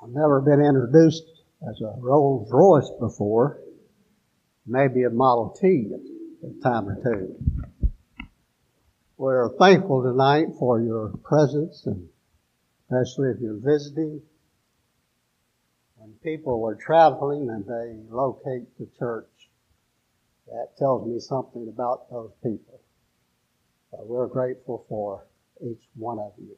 I've never been introduced as a Rolls Royce before, maybe a Model T at a time or two. We're thankful tonight for your presence, and especially if you're visiting. When people are traveling and they locate the church, that tells me something about those people. So we're grateful for each one of you.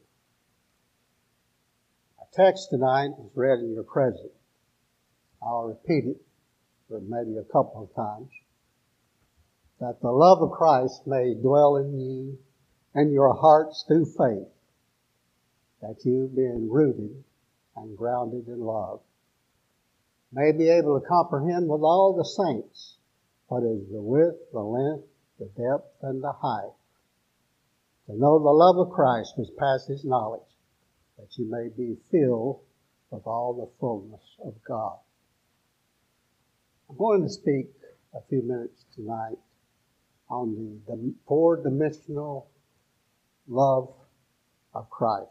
Our text tonight is read in your presence. I'll repeat it for maybe a couple of times. That the love of Christ may dwell in you and your hearts through faith, that you, being rooted and grounded in love, may be able to comprehend with all the saints what is the width, the length, the depth, and the height, to know the love of Christ which passes knowledge, that you may be filled with all the fullness of God. I'm going to speak a few minutes tonight on the four-dimensional love of Christ.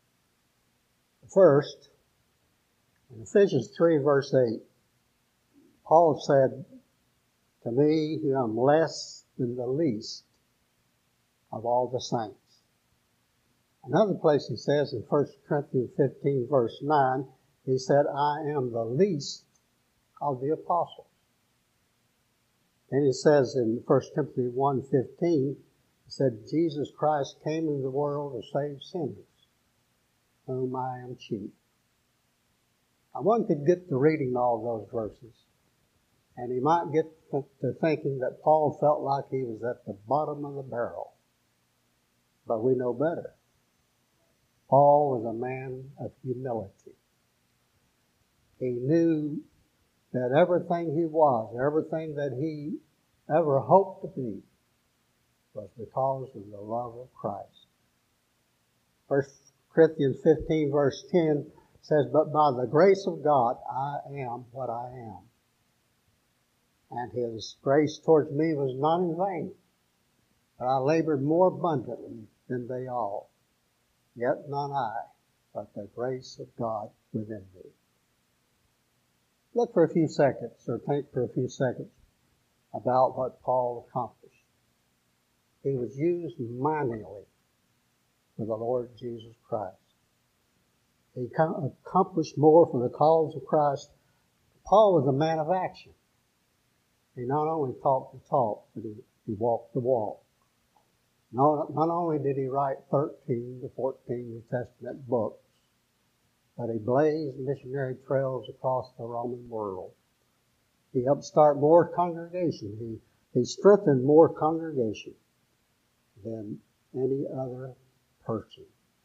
First, in Ephesians 3, verse 8, Paul said, "To me, who am less than the least of all the saints." Another place he says in 1 Corinthians 15, verse 9, he said, "I am the least of the apostles." And he says in 1 Timothy 1:15, he said, "Jesus Christ came into the world to save sinners, whom I am chief." Now one could get to reading all those verses, and he might get to thinking that Paul felt like he was at the bottom of the barrel. But we know better. Paul was a man of humility. He knew that everything he was, everything that he ever hoped to be, was because of the love of Christ. 1 Corinthians 15, verse 10 says, "But by the grace of God, I am what I am. And his grace towards me was not in vain, but I labored more abundantly than they all. Yet not I, but the grace of God within me." Look for a few seconds, or think for a few seconds, about what Paul accomplished. He was used mightily for the Lord Jesus Christ. He accomplished more for the cause of Christ. Paul was a man of action. He not only talked the talk, but he walked the walk. Not only did he write 13 to 14 New Testament books, but he blazed missionary trails across the Roman world. He helped start more congregation. He strengthened more congregation than any other person.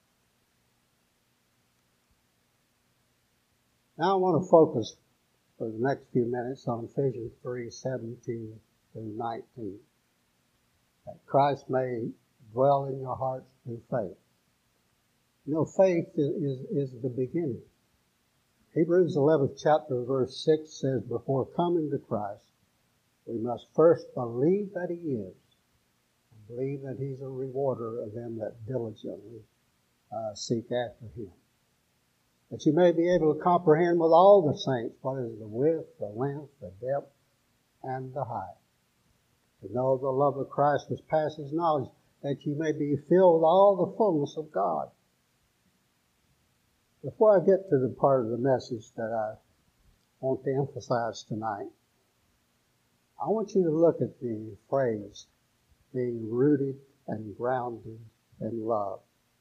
Now I want to focus for the next few minutes on Ephesians 3:17 through 19. That Christ may dwell in your hearts through faith. You know, faith is the beginning. Hebrews 11th chapter, verse 6 says, "Before coming to Christ, we must first believe that he is, and believe that he's a rewarder of them that diligently seek after him. That you may be able to comprehend with all the saints what is the width, the length, the depth, and the height. To know the love of Christ which passes knowledge, that you may be filled with all the fullness of God." Before I get to the part of the message that I want to emphasize tonight, I want you to look at the phrase, being rooted and grounded in love.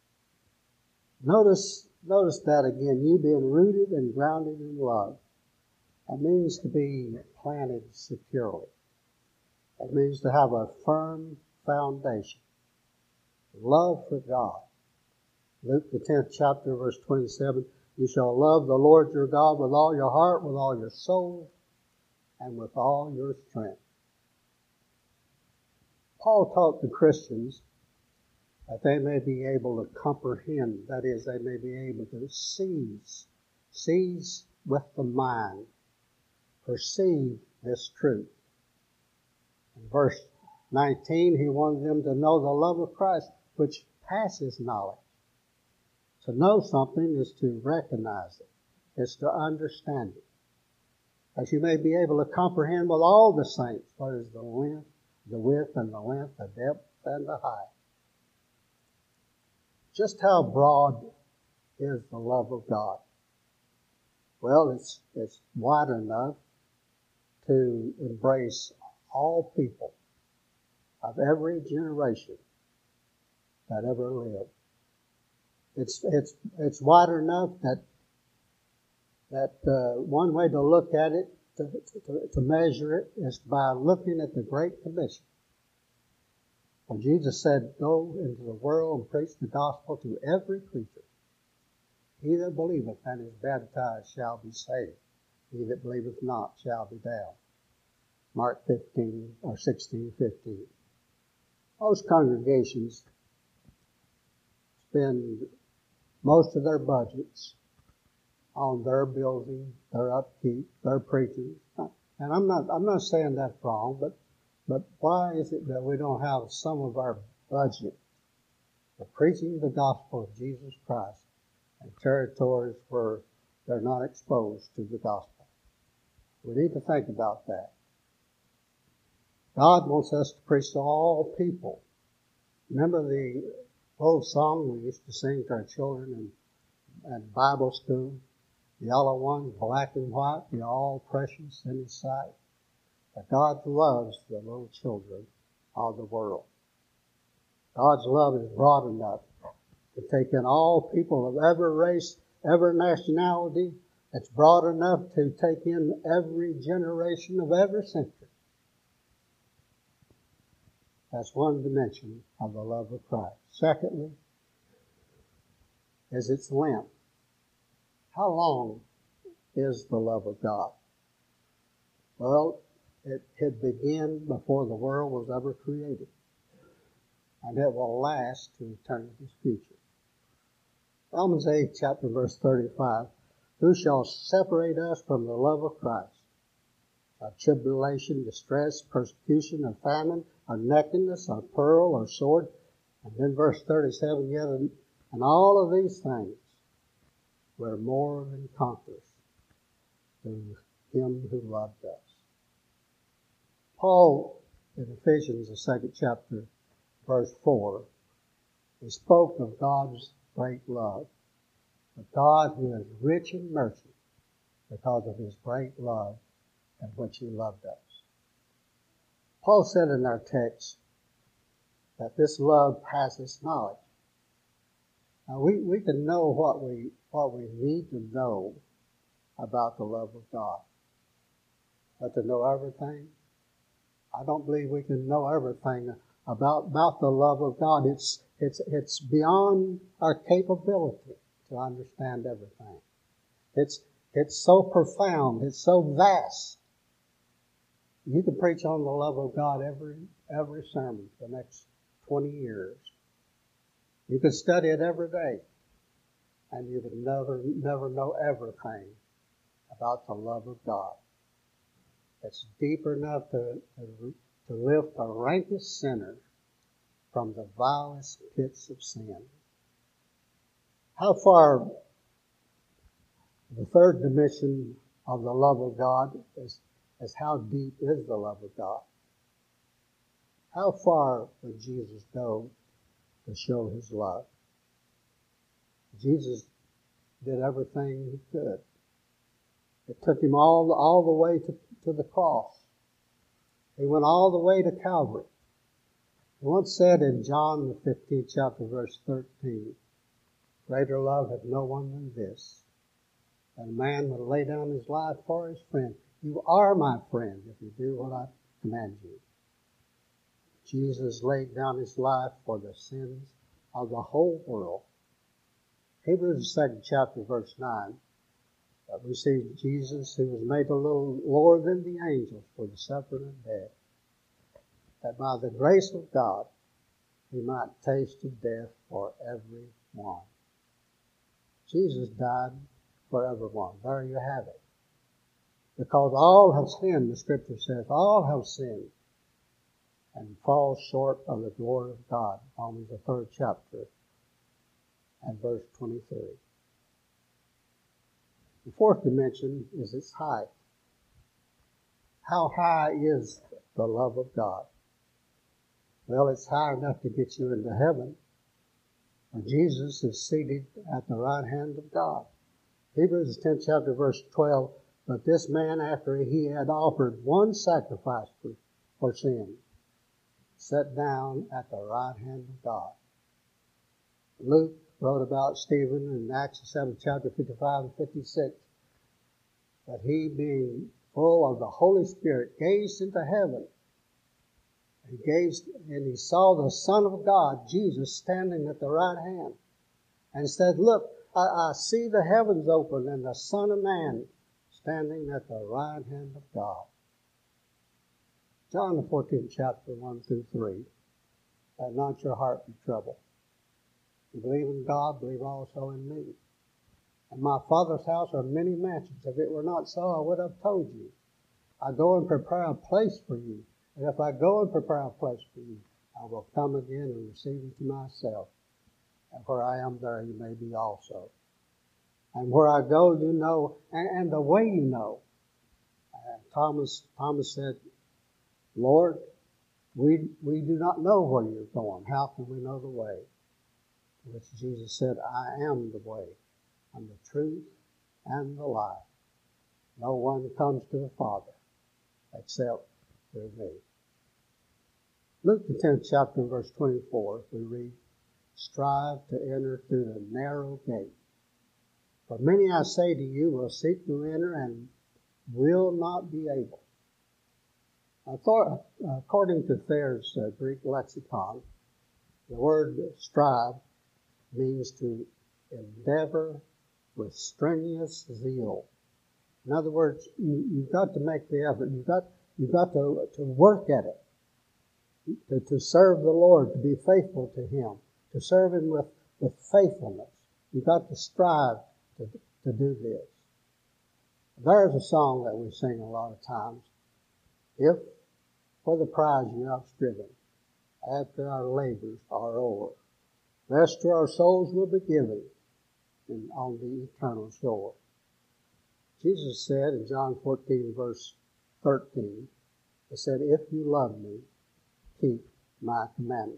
Notice that again, you being rooted and grounded in love. That means to be planted securely. It means to have a firm foundation. Love for God. Luke the 10th chapter, verse 27, "You shall love the Lord your God with all your heart, with all your soul, and with all your strength." Paul taught the Christians that they may be able to comprehend, that is, they may be able to seize with the mind, perceive this truth. In verse 19, he wanted them to know the love of Christ, which passes knowledge. To know something is to recognize it. is to understand it, that you may be able to comprehend with all the saints what is the length, the width, and the length, the depth, and the height. Just how broad is the love of God? Well, it's wide enough to embrace all people of every generation that ever lived. It's wide enough that one way to look at it, to measure it, is by looking at the Great Commission. When Jesus said, "Go into the world and preach the gospel to every creature. He that believeth and is baptized shall be saved. He that believeth not shall be damned." Mark 15 or 16:15. Most congregations spend most of their budgets on their building, their upkeep, their preaching. And I'm not saying that's wrong, but why is it that we don't have some of our budget for preaching the gospel of Jesus Christ in territories where they're not exposed to the gospel? We need to think about that. God wants us to preach to all people. Remember the old song we used to sing to our children in Bible school? Yellow ones, black and white, you're all precious in His sight. But God loves the little children of the world. God's love is broad enough to take in all people of every race, every nationality. It's broad enough to take in every generation of every century. That's one dimension of the love of Christ. Secondly, is its length. How long is the love of God? Well, it began before the world was ever created, and it will last to eternity's future. Romans 8, chapter verse 35, "Who shall separate us from the love of Christ? Or tribulation, distress, persecution, or famine, or nakedness, or peril, or sword?" And then verse 37, "Yet and all of these things we're more than conquerors through Him who loved us." Paul, in Ephesians, the 2nd chapter, verse 4, he spoke of God's great love. But God, who is rich in mercy, because of His great love in which He loved us. Paul said in our text that this love passes knowledge. Now we can know what we need to know about the love of God. But to know everything, I don't believe we can know everything about the love of God. It's beyond our capability to understand everything. It's so profound. It's so vast. You can preach on the love of God every sermon for the next 20 years. You can study it every day, and you can never know everything about the love of God. It's deep enough to lift the rankest sinner from the vilest pits of sin. How far, the third dimension of the love of God is how deep is the love of God? How far would Jesus go to show His love? Jesus did everything He could. It took Him all the way to the cross. He went all the way to Calvary. He once said in John the 15th chapter, verse 13, "Greater love hath no one than this, that a man would lay down his life for his friend. You are my friend if you do what I command you." Jesus laid down His life for the sins of the whole world. Hebrews the 2nd chapter, verse 9, we see Jesus, who was made a little lower than the angels for the suffering of death, that by the grace of God He might taste of death for every one. Jesus died for everyone. There you have it. Because all have sinned, the Scripture says, all have sinned and fall short of the glory of God. Romans the 3rd chapter and verse 23. The fourth dimension is its height. How high is the love of God? Well, it's high enough to get you into heaven, where Jesus is seated at the right hand of God. Hebrews 10th chapter verse 12, but this man, after he had offered one sacrifice for sin, sat down at the right hand of God. Luke wrote about Stephen in Acts 7th chapter 55 and 56, that he, being full of the Holy Spirit, gazed into heaven. He gazed and he saw the Son of God, Jesus, standing at the right hand, and said, look, I see the heavens open and the Son of Man standing at the right hand of God. John the 14th chapter 1 through 3. Let not your heart be troubled. You believe in God, believe also in me. In my Father's house are many mansions. If it were not so, I would have told you. I go and prepare a place for you. And if I go and prepare a place for you, I will come again and receive you to myself. And where I am, there you may be also. And where I go, you know, and the way you know. Thomas said, Lord, we do not know where you're going. How can we know the way? To which Jesus said, I am the way, and the truth, and the life. No one comes to the Father except through me. Luke the 10th chapter, verse 24, we read, strive to enter through the narrow gate. For many, I say to you, will seek to enter and will not be able. According to Thayer's Greek lexicon, the word strive means to endeavor with strenuous zeal. In other words, you've got to make the effort. You've got to work at it, to serve the Lord, to be faithful to Him, to serve Him with faithfulness. You've got to strive to do this. There's a song that we sing a lot of times. If for the prize you have striven, after our labors are over, rest to our souls will be given on the eternal shore. Jesus said in John 14, verse 13, He said, if you love me, keep my commandments.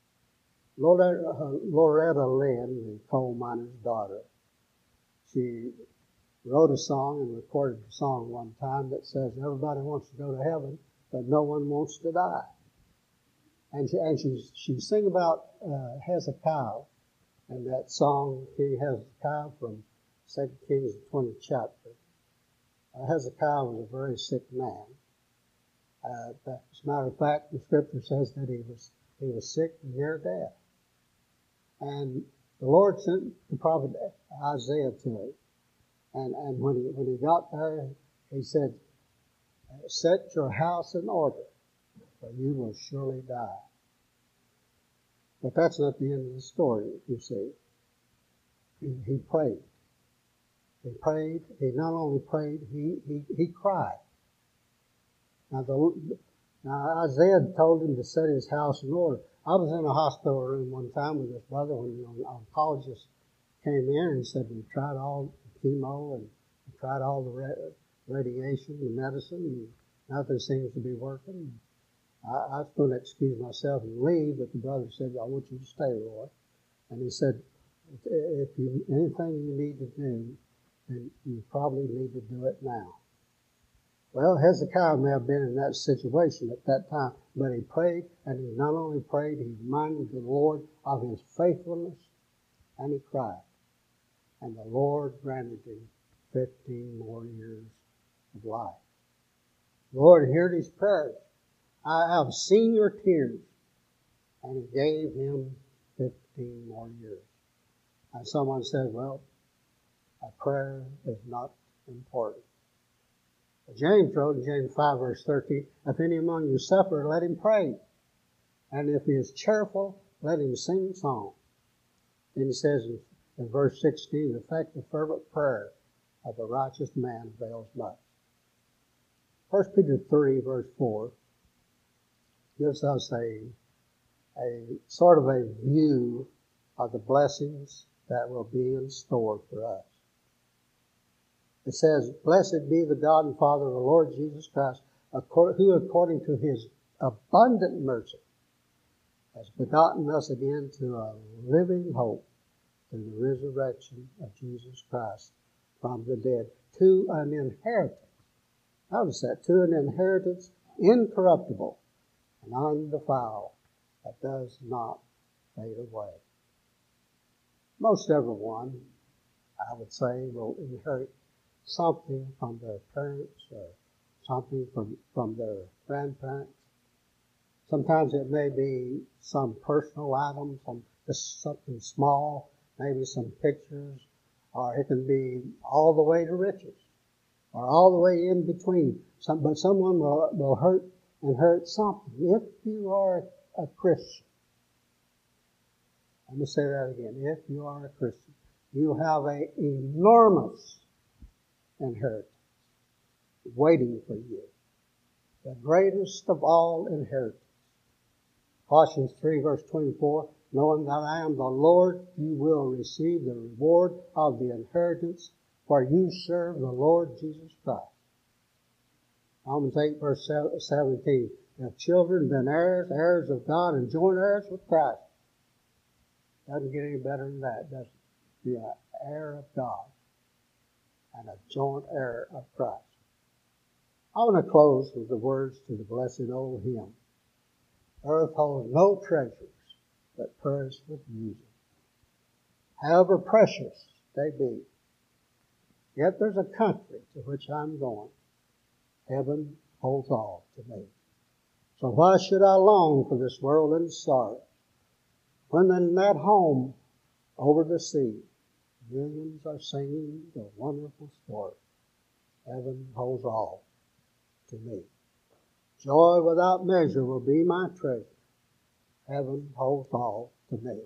Loretta Lynn, the coal miner's daughter, she wrote a song and recorded a song one time that says, everybody wants to go to heaven, but no one wants to die. And she sang about Hezekiah, and that song, King Hezekiah, from 2 Kings, the 20th chapter. Hezekiah was a very sick man. As a matter of fact, the scripture says that he was sick near death. And the Lord sent the prophet Isaiah to him. And when he got there, he said, set your house in order, or you will surely die. But that's not the end of the story, you see. He prayed. He prayed. He not only prayed, he cried. Now Isaiah told him to set his house in order. I was in a hospital room one time with this brother when the oncologist came in and said, we tried all the chemo and we tried all the radiation and medicine, and nothing seems to be working. I was going to excuse myself and leave, but the brother said, I want you to stay, Roy. And he said, if anything you need to do, then you probably need to do it now. Well, Hezekiah may have been in that situation at that time, but he prayed, and he not only prayed, he reminded the Lord of his faithfulness, and he cried. And the Lord granted him 15 more years of life. The Lord heard his prayers. I have seen your tears. And he gave him 15 more years. And someone said, well, a prayer is not important. James wrote in James 5, verse 13, if any among you suffer, let him pray. And if he is cheerful, let him sing songs. Then he says in verse 16, the effective fervent prayer of a righteous man avails much. 1 Peter 3, verse 4, gives us a sort of a view of the blessings that will be in store for us. It says, "Blessed be the God and Father of the Lord Jesus Christ, who according to his abundant mercy has begotten us again to a living hope through the resurrection of Jesus Christ from the dead, to an inheritance." Notice that, to an inheritance incorruptible and undefiled, that does not fade away. Most everyone, I would say, will inherit something from their parents or something from their grandparents. Sometimes it may be some personal item, just something small, maybe some pictures, or it can be all the way to riches, or all the way in between. But someone will inherit something. If you are a Christian, let me say that again. If you are a Christian, you have an enormous inheritance waiting for you. The greatest of all inheritance. Colossians 3 verse 24, "Knowing that I am the Lord, you will receive the reward of the inheritance, for you serve the Lord Jesus Christ." Romans 8 verse 17, "If children, then heirs, heirs of God, and joint heirs with Christ." Doesn't get any better than that, does it? Be an heir of God and a joint heir of Christ. I want to close with the words to the blessed old hymn. "Earth holds no treasures that perish with using, however precious they be. Yet there's a country to which I'm going. Heaven holds all to me. So why should I long for this world and sorrow, when in that home over the sea, millions are singing the wonderful story. Heaven holds all to me. Joy without measure will be my treasure. Heaven holds all to me."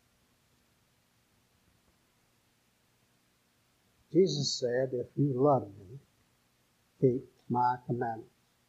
Jesus said, "If you love me, keep my commandments."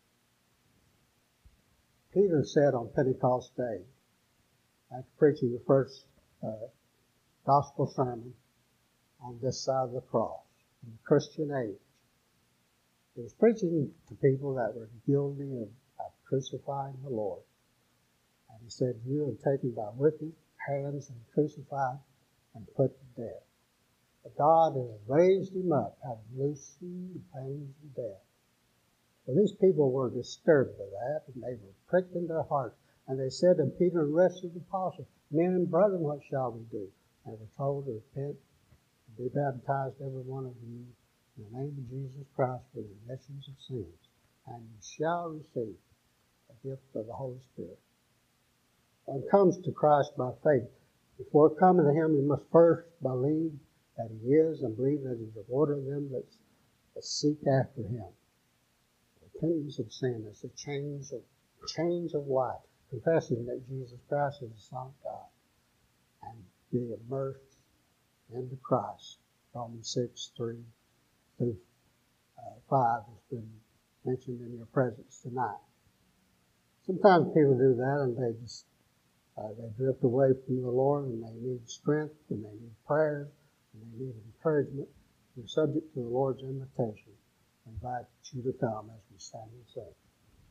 Peter said on Pentecost Day, after preaching the first gospel sermon on this side of the cross in the Christian age, he was preaching to people that were guilty of crucifying the Lord. And he said, "You are taken by wicked hands and crucified and put to death. But God has raised him up, having loosened the pains of death." Well, these people were disturbed by that, and they were pricked in their hearts. And they said to Peter and the rest of the apostles, "Men and brethren, what shall we do?" They were told to repent and be baptized, every one of you, in the name of Jesus Christ for the remission of sins, and you shall receive the gift of the Holy Spirit. One comes to Christ by faith. Before coming to him, you must first believe that he is, and believe that he's the rewarder of them that seek after him. Repentance of sin is a change of life, confessing that Jesus Christ is the Son of God, and be immersed into Christ. Romans 6, 3 through 5 has been mentioned in your presence tonight. Sometimes people do that, and they just they drift away from the Lord, and they need strength, and they need prayers, and they need encouragement. You're subject to the Lord's invitation. I invite you to come as we stand and sing.